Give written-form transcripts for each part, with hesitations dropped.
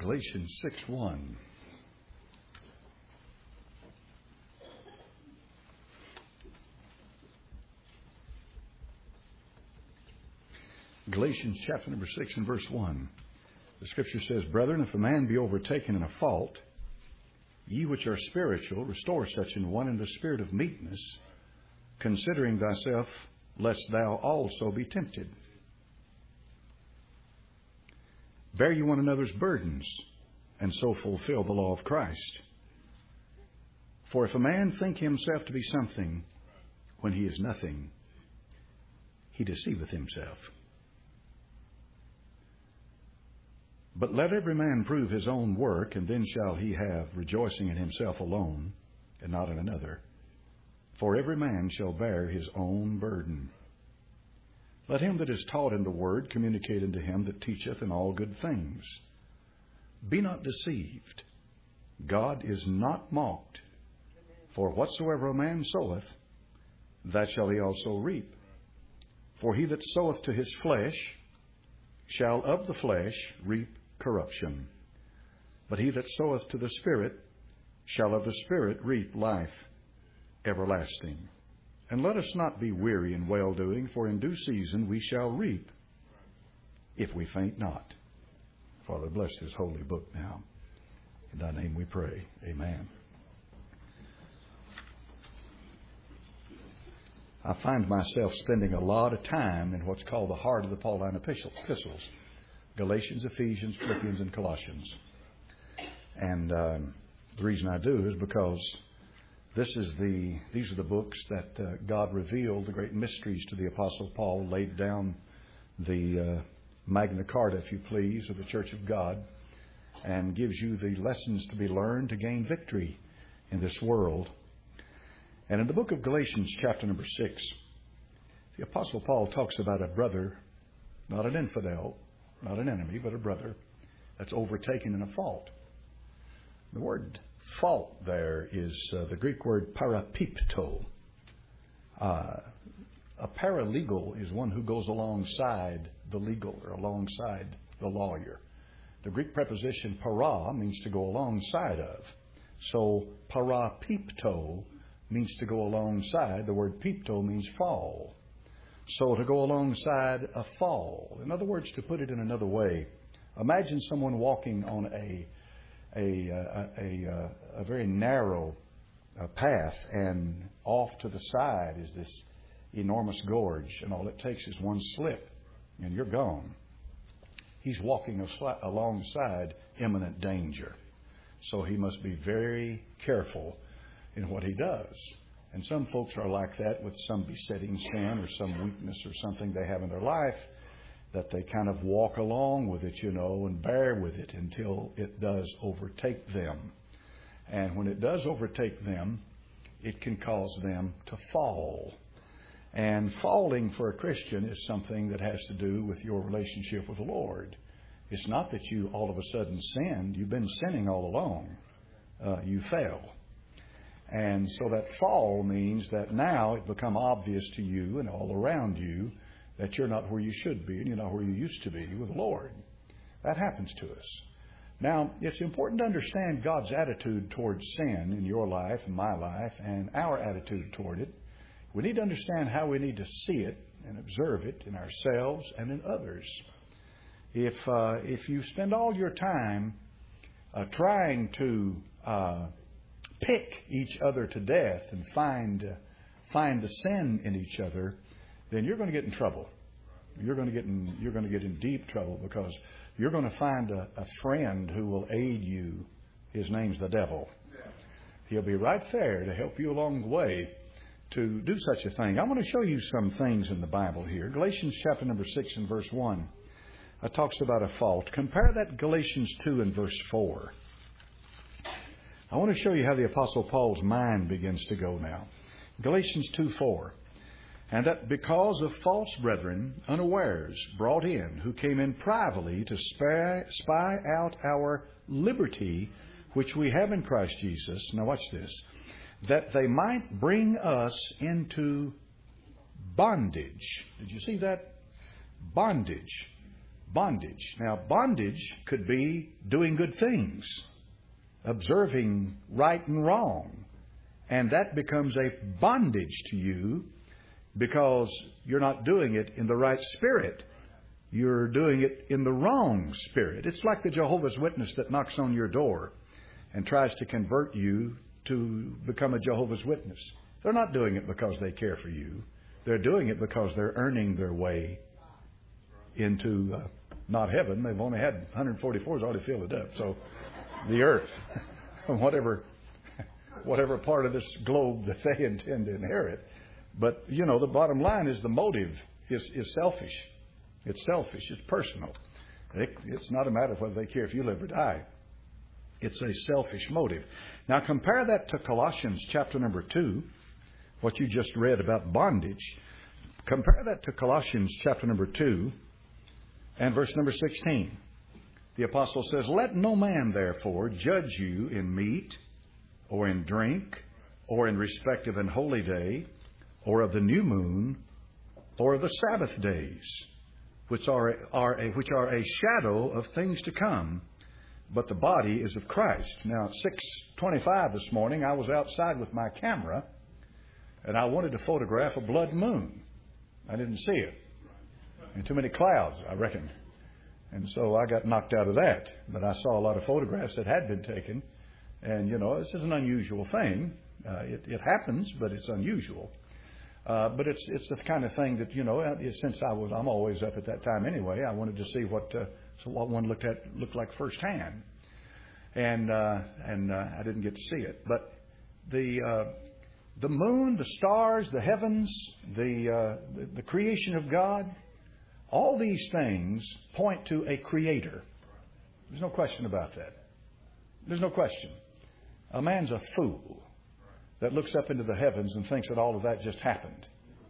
Galatians 6:1. Galatians chapter number 6 and verse 1. The Scripture says, Brethren, if a man be overtaken in a fault, ye which are spiritual, restore such an one in the spirit of meekness, considering thyself, lest thou also be tempted. Bear ye one another's burdens, and so fulfill the law of Christ. For if a man think himself to be something, when he is nothing, he deceiveth himself. But let every man prove his own work, and then shall he have rejoicing in himself alone, and not in another. For every man shall bear his own burden. Let him that is taught in the word communicate unto him that teacheth in all good things. Be not deceived. God is not mocked. For whatsoever a man soweth, that shall he also reap. For he that soweth to his flesh shall of the flesh reap corruption. But he that soweth to the Spirit shall of the Spirit reap life everlasting. And let us not be weary in well-doing, for in due season we shall reap, if we faint not. Father, bless His holy book now. In Thy name we pray. Amen. I find myself spending a lot of time in what's called the heart of the Pauline epistles. Galatians, Ephesians, Philippians, and Colossians. And the reason I do is because these are the books that God revealed, the great mysteries to the Apostle Paul, laid down the Magna Carta, if you please, of the Church of God, and gives you the lessons to be learned to gain victory in this world. And in the book of Galatians, chapter number 6, the Apostle Paul talks about a brother, not an infidel, not an enemy, but a brother that's overtaken in a fault. The word fault there is the Greek word parapipto. A paralegal is one who goes alongside the legal or alongside the lawyer. The Greek preposition para means to go alongside of. So parapipto means to go alongside. The word pipto means fall. So to go alongside a fall. In other words, to put it in another way, imagine someone walking on a very narrow path, and off to the side is this enormous gorge, and all it takes is one slip, and you're gone. He's walking alongside imminent danger. So he must be very careful in what he does. And some folks are like that with some besetting sin or some weakness or something they have in their life, that they kind of walk along with it, and bear with it until it does overtake them. And when it does overtake them, it can cause them to fall. And falling for a Christian is something that has to do with your relationship with the Lord. It's not that you all of a sudden sinned. You've been sinning all along. You fell. And so that fall means that now it become obvious to you and all around you that you're not where you should be and you're not where you used to be with the Lord. That happens to us. Now, it's important to understand God's attitude towards sin in your life and my life and our attitude toward it. We need to understand how we need to see it and observe it in ourselves and in others. If you spend all your time trying to pick each other to death and find the sin in each other, then you're going to get in trouble. You're going to get in deep trouble, because you're going to find a friend who will aid you. His name's the devil. He'll be right there to help you along the way to do such a thing. I want to show you some things in the Bible here. Galatians chapter number 6 and verse 1 talks about a fault. Compare that Galatians 2 and verse 4. I want to show you how the Apostle Paul's mind begins to go now. Galatians 2:4. And that because of false brethren, unawares, brought in, who came in privately to spy out our liberty, which we have in Christ Jesus. Now watch this. That they might bring us into bondage. Did you see that? Bondage. bondage. Now, bondage could be doing good things, observing right and wrong. And that becomes a bondage to you because you're not doing it in the right spirit. You're doing it in the wrong spirit. It's like the Jehovah's Witness that knocks on your door and tries to convert you to become a Jehovah's Witness. They're not doing it because they care for you. They're doing it because they're earning their way into not heaven. They've only had 144's already filled it up. So the earth, whatever part of this globe that they intend to inherit. But, you know, the bottom line is the motive is selfish. It's selfish. It's personal. It's not a matter of whether they care if you live or die. It's a selfish motive. Now compare that to Colossians chapter number 2, what you just read about bondage. Compare that to Colossians chapter number 2 and verse number 16. The apostle says, "Let no man therefore judge you in meat or in drink or in respect of an holy day or of the new moon or of the Sabbath days, which are a shadow of things to come, but the body is of Christ." Now, at 6:25 this morning, I was outside with my camera, and I wanted to photograph a blood moon. I didn't see it. And too many clouds, I reckon. And so I got knocked out of that. But I saw a lot of photographs that had been taken. And, you know, this is an unusual thing. It happens, but it's unusual. But it's the kind of thing that, you know, since I'm always up at that time anyway, I wanted to see what one looked like firsthand. And I didn't get to see it. But the moon, the stars, the heavens, the creation of God, all these things point to a creator. There's no question about that. There's no question. A man's a fool that looks up into the heavens and thinks that all of that just happened.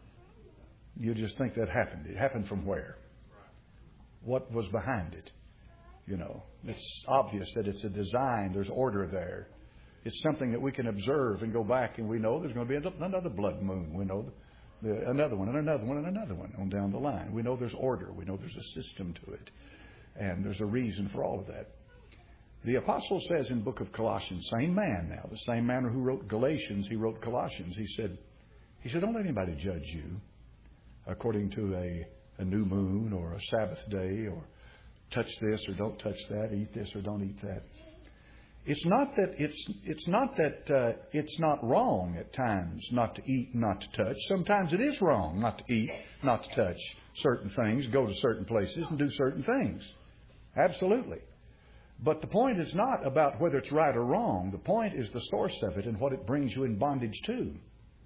You just think that happened. It happened from where? What was behind it? You know, it's obvious that it's a design. There's order there. It's something that we can observe and go back, and we know there's going to be another blood moon. We know another one and another one and another one on down the line. We know there's order. We know there's a system to it. And there's a reason for all of that. The apostle says in the book of Colossians, same man now, the same man who wrote Galatians, he wrote Colossians. He said, don't let anybody judge you according to a new moon or a Sabbath day or touch this or don't touch that, eat this or don't eat that. It's not that it's not wrong at times not to eat, not to touch. Sometimes it is wrong not to eat, not to touch certain things, go to certain places and do certain things. Absolutely. But the point is not about whether it's right or wrong. The point is the source of it and what it brings you in bondage to.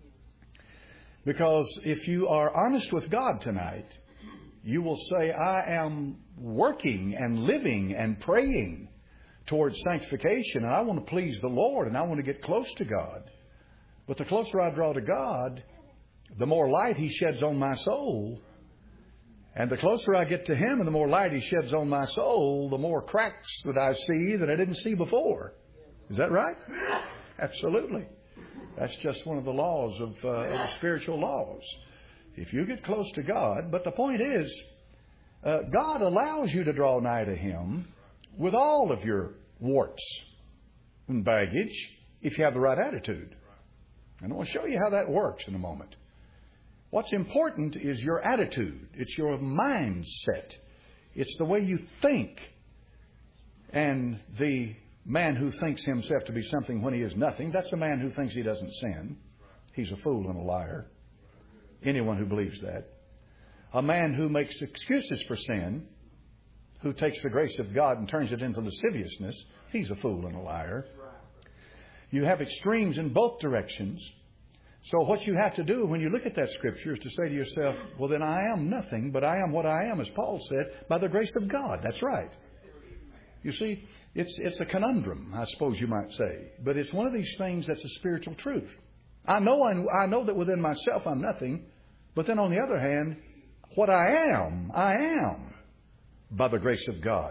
Because if you are honest with God tonight, you will say, I am working and living and praying towards sanctification, and I want to please the Lord, and I want to get close to God. But the closer I draw to God, the more light He sheds on my soul. And the closer I get to Him and the more light He sheds on my soul, the more cracks that I see that I didn't see before. Is that right? Absolutely. That's just one of the laws of the spiritual laws. If you get close to God, but the point is, God allows you to draw nigh to Him with all of your warts and baggage if you have the right attitude. And I want to show you how that works in a moment. What's important is your attitude. It's your mindset. It's the way you think. And the man who thinks himself to be something when he is nothing, that's the man who thinks he doesn't sin. He's a fool and a liar. Anyone who believes that. A man who makes excuses for sin, who takes the grace of God and turns it into lasciviousness, he's a fool and a liar. You have extremes in both directions. So what you have to do when you look at that scripture is to say to yourself, well, then I am nothing, but I am what I am, as Paul said, by the grace of God. That's right. You see, it's a conundrum, I suppose you might say. But it's one of these things that's a spiritual truth. I know that within myself I'm nothing. But then on the other hand, what I am by the grace of God.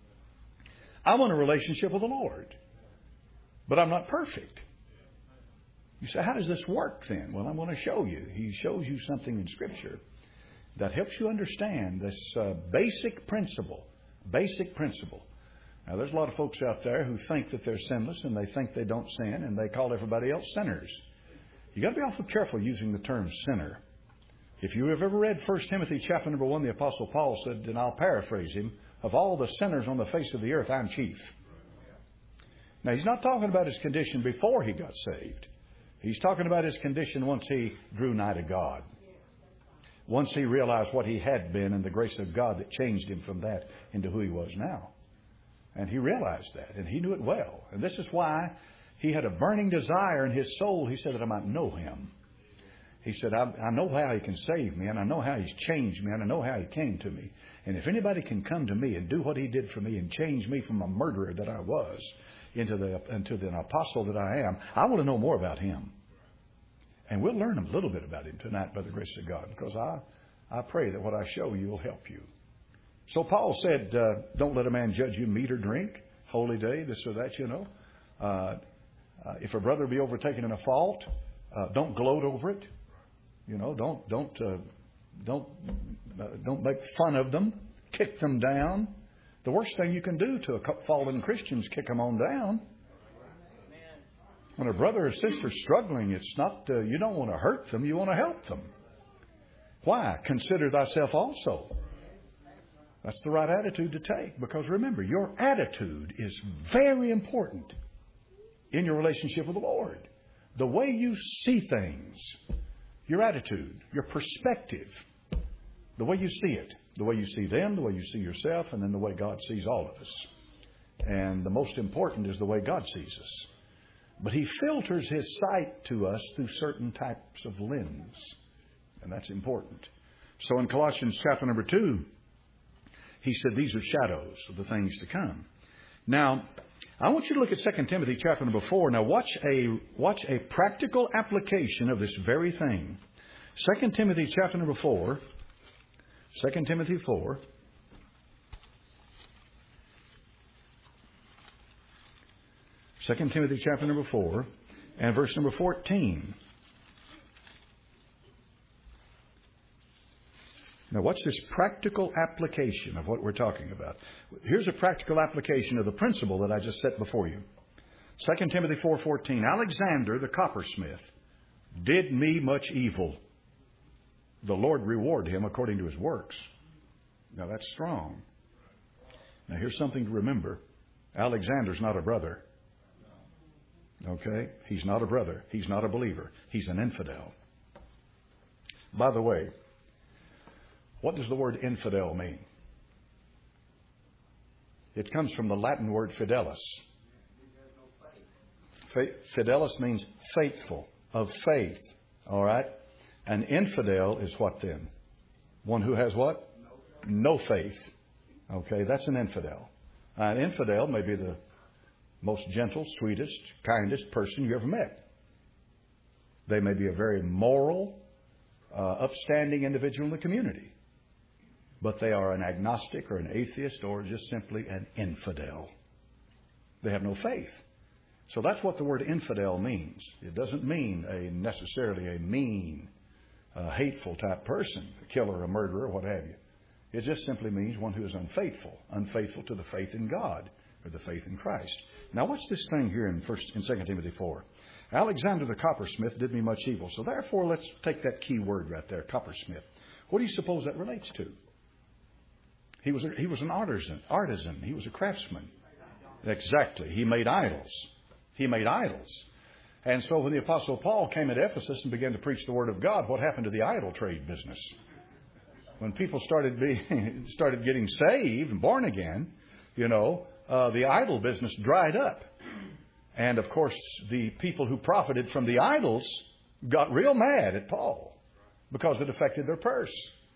I want a relationship with the Lord. But I'm not perfect. You say, how does this work then? Well, I'm going to show you. He shows you something in Scripture. that helps you understand this basic principle. Basic principle. Now, there's a lot of folks out there who think that they're sinless and they think they don't sin and they call everybody else sinners. You've got to be awful careful using the term sinner. If you have ever read 1 Timothy chapter number 1, the Apostle Paul said, and I'll paraphrase him, of all the sinners on the face of the earth, I'm chief. Now, he's not talking about his condition before he got saved. He's talking about his condition once he drew nigh to God. Once he realized what he had been and the grace of God that changed him from that into who he was now. And he realized that, and he knew it well. And this is why he had a burning desire in his soul. He said that I might know him. He said, I know how he can save me, and I know how he's changed me, and I know how he came to me. And if anybody can come to me and do what he did for me and change me from a murderer that I was into the apostle that I am, I want to know more about him. And we'll learn a little bit about him tonight by the grace of God, because I pray that what I show you will help you. So Paul said, don't let a man judge you meat or drink, holy day, this or that, you know. If a brother be overtaken in a fault, don't gloat over it. You know, don't make fun of them, kick them down. The worst thing you can do to a fallen Christian is kick them on down. When a brother or sister is struggling, it's not, you don't want to hurt them, you want to help them. Why? Consider thyself also. That's the right attitude to take. Because remember, your attitude is very important in your relationship with the Lord. The way you see things, your attitude, your perspective, the way you see it, the way you see them, the way you see yourself, and then the way God sees all of us. And the most important is the way God sees us. But He filters His sight to us through certain types of lens. And that's important. So in Colossians chapter number 2, he said these are shadows of the things to come. Now, I want you to look at 2 Timothy chapter number 4. Now, watch a practical application of this very thing. 2 Timothy chapter number 4. 2 Timothy 4. Second Timothy chapter number 4 and verse number 14. Now watch this practical application of what we're talking about. Here's a practical application of the principle that I just set before you. 2 Timothy 4:14. Alexander the coppersmith did me much evil. The Lord reward him according to his works. Now that's strong. Now here's something to remember. Alexander's not a brother. Okay? He's not a brother. He's not a believer. He's an infidel. By the way, what does the word infidel mean? It comes from the Latin word fidelis. Fidelis means faithful, of faith. All right? An infidel is what then? One who has what? No faith. Okay, that's an infidel. An infidel may be the most gentle, sweetest, kindest person you ever met. They may be a very moral, upstanding individual in the community. But they are an agnostic or an atheist or just simply an infidel. They have no faith. So that's what the word infidel means. It doesn't mean necessarily a mean, hateful type person, a killer, a murderer, what have you. It just simply means one who is unfaithful to the faith in God or the faith in Christ. Now watch this thing here in 2 Timothy 4. Alexander the coppersmith did me much evil. So therefore, let's take that key word right there, coppersmith. What do you suppose that relates to? He was an artisan. He was a craftsman. Exactly. He made idols. And so when the Apostle Paul came at Ephesus and began to preach the Word of God, what happened to the idol trade business? When people started getting saved and born again, the idol business dried up. And of course, the people who profited from the idols got real mad at Paul because it affected their purse.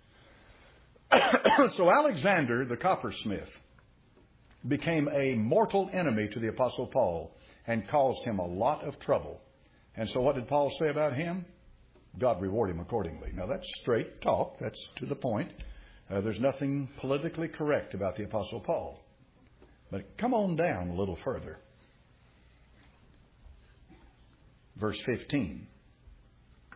So Alexander the coppersmith became a mortal enemy to the Apostle Paul and caused him a lot of trouble. And so what did Paul say about him? God reward him accordingly. Now that's straight talk. That's to the point. There's nothing politically correct about the Apostle Paul. But come on down a little further. Verse 15.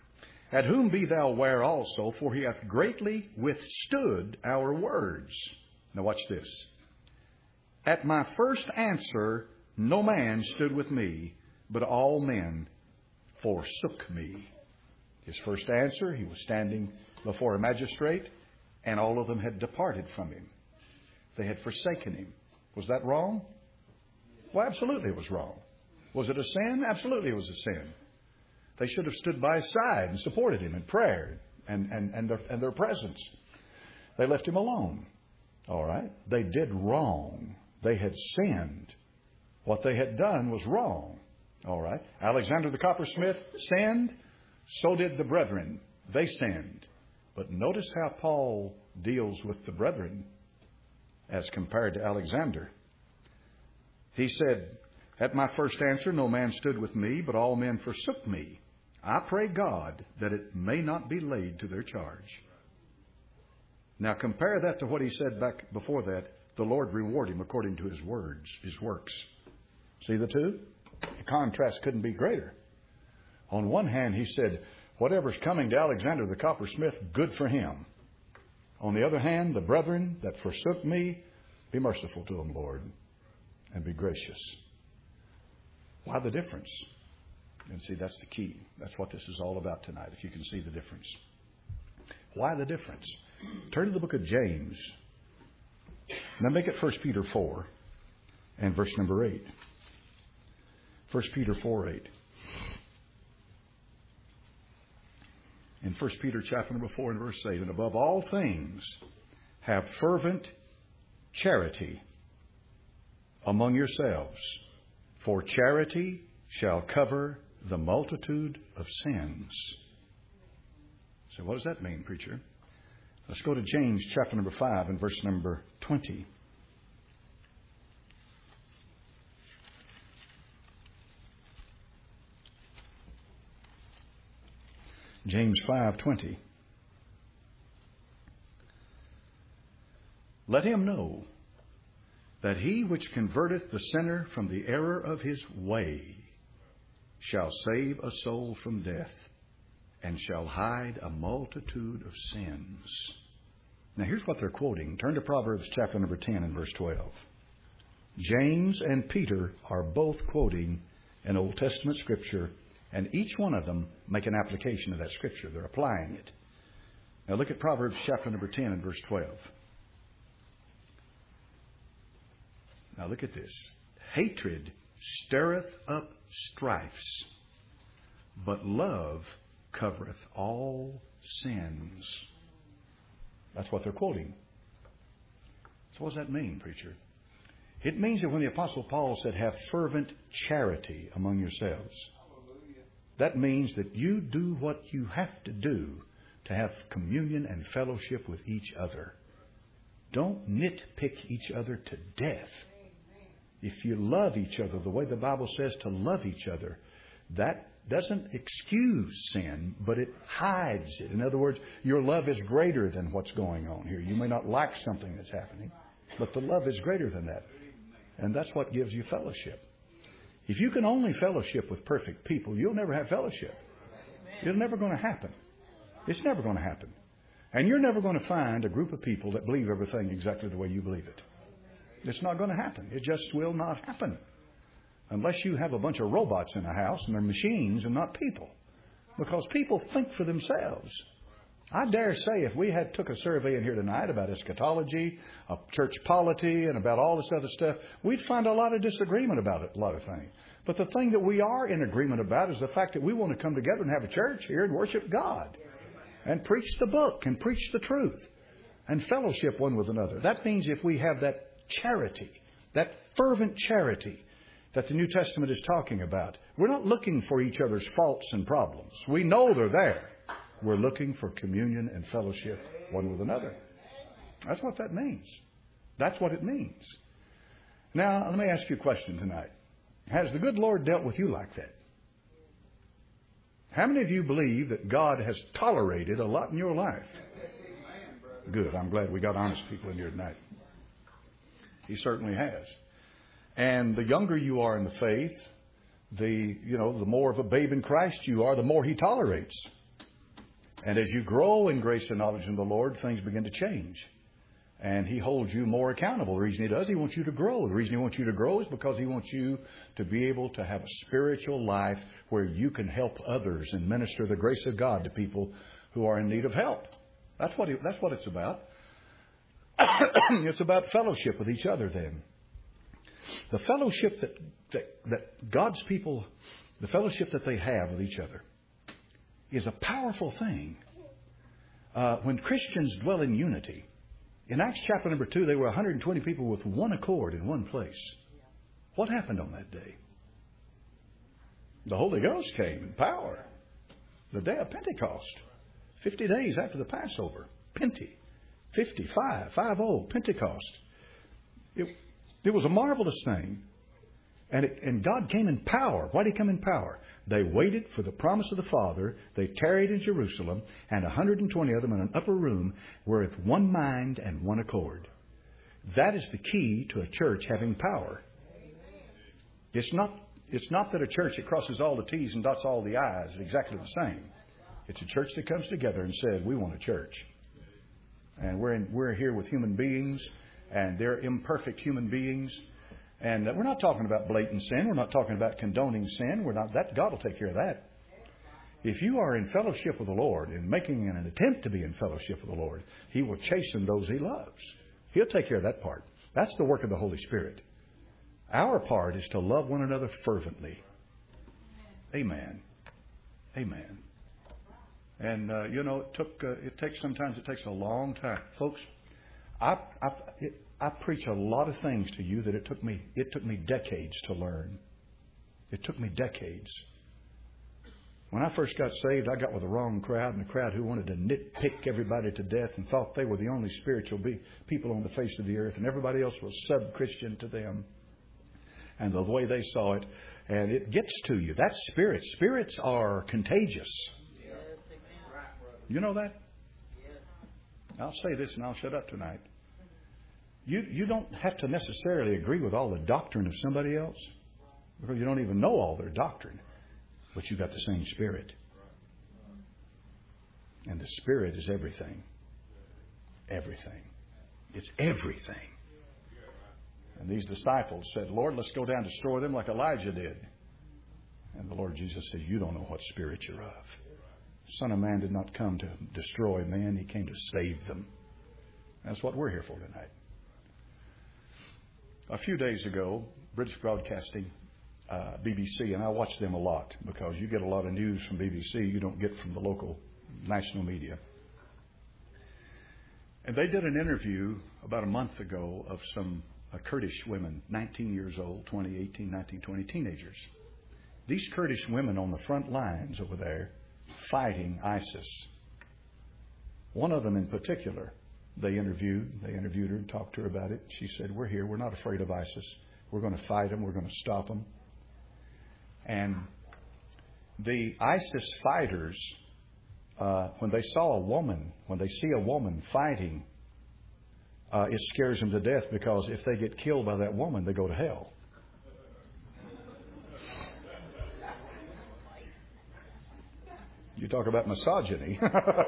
At whom be thou ware also, for he hath greatly withstood our words. Now watch this. At my first answer, no man stood with me, but all men forsook me. His first answer, he was standing before a magistrate, and all of them had departed from him. They had forsaken him. Was that wrong? Well, absolutely it was wrong. Was it a sin? Absolutely it was a sin. They should have stood by his side and supported him in prayer and their presence. They left him alone. All right? They did wrong. They had sinned. What they had done was wrong. All right? Alexander the coppersmith sinned. So did the brethren. They sinned. But notice how Paul deals with the brethren as compared to Alexander. He said, at my first answer, no man stood with me, but all men forsook me. I pray God that it may not be laid to their charge. Now compare that to what he said back before that. The Lord reward him according to his words, his works. See the two? The contrast couldn't be greater. On one hand, he said, whatever's coming to Alexander the coppersmith, good for him. On the other hand, the brethren that forsook me, be merciful to them, Lord, and be gracious. Why the difference? And see, that's the key. That's what this is all about tonight, if you can see the difference. Why the difference? Turn to the book of James. Now make it 1 Peter 4 and verse number 8. 1 Peter 4:8. In 1 Peter chapter number 4 and verse 8, and above all things, have fervent charity among yourselves, for charity shall cover the multitude of sins. So what does that mean, preacher? Let's go to James chapter number 5 and verse number 20. James 5:20. Let him know that he which converteth the sinner from the error of his way shall save a soul from death and shall hide a multitude of sins. Now here's what they're quoting. Turn to Proverbs chapter number 10 and verse 12. James and Peter are both quoting an Old Testament scripture, and each one of them make an application of that scripture. They're applying it. Now look at Proverbs chapter number 10 and verse 12. Now look at this. Hatred stirreth up strifes, but love covereth all sins. That's what they're quoting. So what does that mean, preacher? It means that when the Apostle Paul said, have fervent charity among yourselves, that means that you do what you have to do to have communion and fellowship with each other. Don't nitpick each other to death. If you love each other the way the Bible says to love each other, that doesn't excuse sin, but it hides it. In other words, your love is greater than what's going on here. You may not like something that's happening, but the love is greater than that. And that's what gives you fellowship. If you can only fellowship with perfect people, you'll never have fellowship. It's never going to happen. It's never going to happen. And you're never going to find a group of people that believe everything exactly the way you believe it. It's not going to happen. It just will not happen. Unless you have a bunch of robots in a house and they're machines and not people. Because people think for themselves. I dare say if we had took a survey in here tonight about eschatology, church polity, and about all this other stuff, we'd find a lot of disagreement about it, a lot of things. But the thing that we are in agreement about is the fact that we want to come together and have a church here and worship God. And preach the book and preach the truth. And fellowship one with another. That means if we have that charity, that fervent charity that the New Testament is talking about, we're not looking for each other's faults and problems. We know they're there. We're looking for communion and fellowship one with another. That's what that means. That's what it means. Now, let me ask you a question tonight. Has the good Lord dealt with you like that? How many of you believe that God has tolerated a lot in your life? Good. I'm glad we got honest people in here tonight. He certainly has. And the younger you are in the faith, the more of a babe in Christ you are, the more He tolerates. And as you grow in grace and knowledge in the Lord, things begin to change. And He holds you more accountable. The reason He does, He wants you to grow. The reason He wants you to grow is because He wants you to be able to have a spiritual life where you can help others and minister the grace of God to people who are in need of help. That's what it's about. It's about fellowship with each other then. The fellowship that God's people, the fellowship that they have with each other is a powerful thing. When Christians dwell in unity, in Acts chapter number 2, there were 120 people with one accord in one place. What happened on that day? The Holy Ghost came in power. The day of Pentecost. 50 days after the Passover. Pente. 55, 50, Pentecost. It was a marvelous thing. And God came in power. Why did He come in power? They waited for the promise of the Father. They tarried in Jerusalem. And 120 of them in an upper room were with one mind and one accord. That is the key to a church having power. It's not that a church that crosses all the T's and dots all the I's is exactly the same. It's a church that comes together and says, we want a church. And we're here with human beings, and they're imperfect human beings. And we're not talking about blatant sin. We're not talking about condoning sin. God will take care of that. If you are in fellowship with the Lord and making an attempt to be in fellowship with the Lord, He will chasten those He loves. He'll take care of that part. That's the work of the Holy Spirit. Our part is to love one another fervently. Amen. Amen. And, sometimes it takes a long time. Folks, I preach a lot of things to you that it took me decades to learn. It took me decades. When I first got saved, I got with the wrong crowd, and a crowd who wanted to nitpick everybody to death and thought they were the only spiritual people on the face of the earth, and everybody else was sub-Christian to them. And the way they saw it, and it gets to you. That's spirit. Spirits are contagious. You know that? I'll say this and I'll shut up tonight. You don't have to necessarily agree with all the doctrine of somebody else, because you don't even know all their doctrine, but you've got the same Spirit. And the Spirit is everything. Everything. It's everything. And these disciples said, Lord, let's go down and destroy them like Elijah did. And the Lord Jesus said, you don't know what spirit you're of. Son of Man did not come to destroy men. He came to save them. That's what we're here for tonight. A few days ago, British Broadcasting, BBC, and I watch them a lot because you get a lot of news from BBC you don't get from the local national media. And they did an interview about a month ago of some Kurdish women, 19 years old, 20, 18, 19, 20 teenagers. These Kurdish women on the front lines over there fighting ISIS. One of them in particular, they interviewed her and talked to her about it. She said, we're here. We're not afraid of ISIS. We're going to fight them. We're going to stop them. And the ISIS fighters, when they see a woman fighting, it scares them to death, because if they get killed by that woman, they go to hell. You talk about misogyny.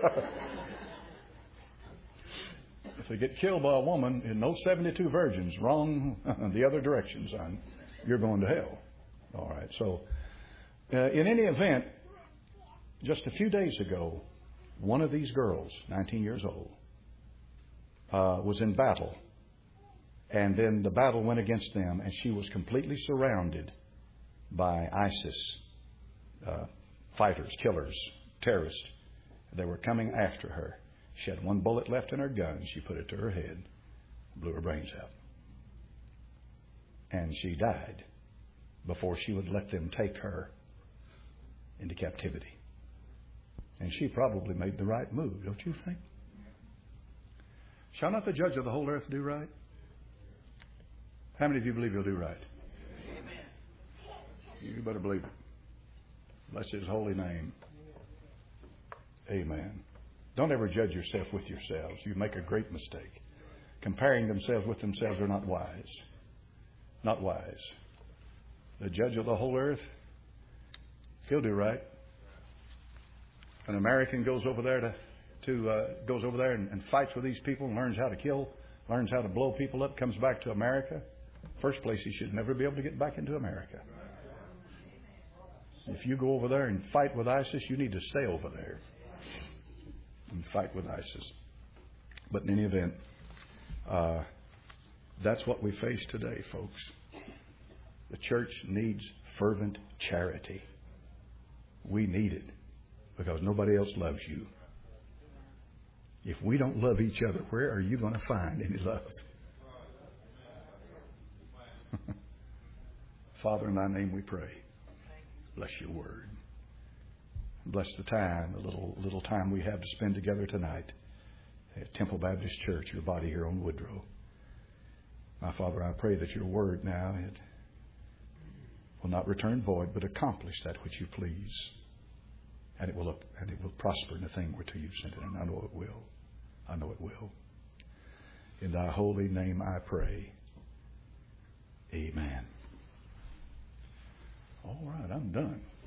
If they get killed by a woman, in those 72 virgins, wrong the other direction, son, you're going to hell. All right. So, in any event, just a few days ago, one of these girls, 19 years old, was in battle. And then the battle went against them, and she was completely surrounded by ISIS fighters, killers, terrorists. They were coming after her. She had one bullet left in her gun. She put it to her head, blew her brains out. And she died before she would let them take her into captivity. And she probably made the right move, don't you think? Shall not the judge of the whole earth do right? How many of you believe he'll do right? Amen. You better believe it. Bless his holy name. Amen. Don't ever judge yourself with yourselves. You make a great mistake. Comparing themselves with themselves are not wise. Not wise. The judge of the whole earth, he'll do right. An American goes over there and fights with these people and learns how to kill, learns how to blow people up, comes back to America. First place, he should never be able to get back into America. If you go over there and fight with ISIS, you need to stay over there and fight with ISIS. But in any event, that's what we face today, folks. The church needs fervent charity. We need it because nobody else loves you. If we don't love each other, where are you going to find any love? Father, in thy name we pray. Bless your word. Bless the time, the little time we have to spend together tonight at Temple Baptist Church, your body here on Woodrow. My Father, I pray that your word now it will not return void, but accomplish that which you please. And it will prosper in the thing whereto you've sent it. And I know it will. I know it will. In thy holy name I pray. Amen. All right, I'm done.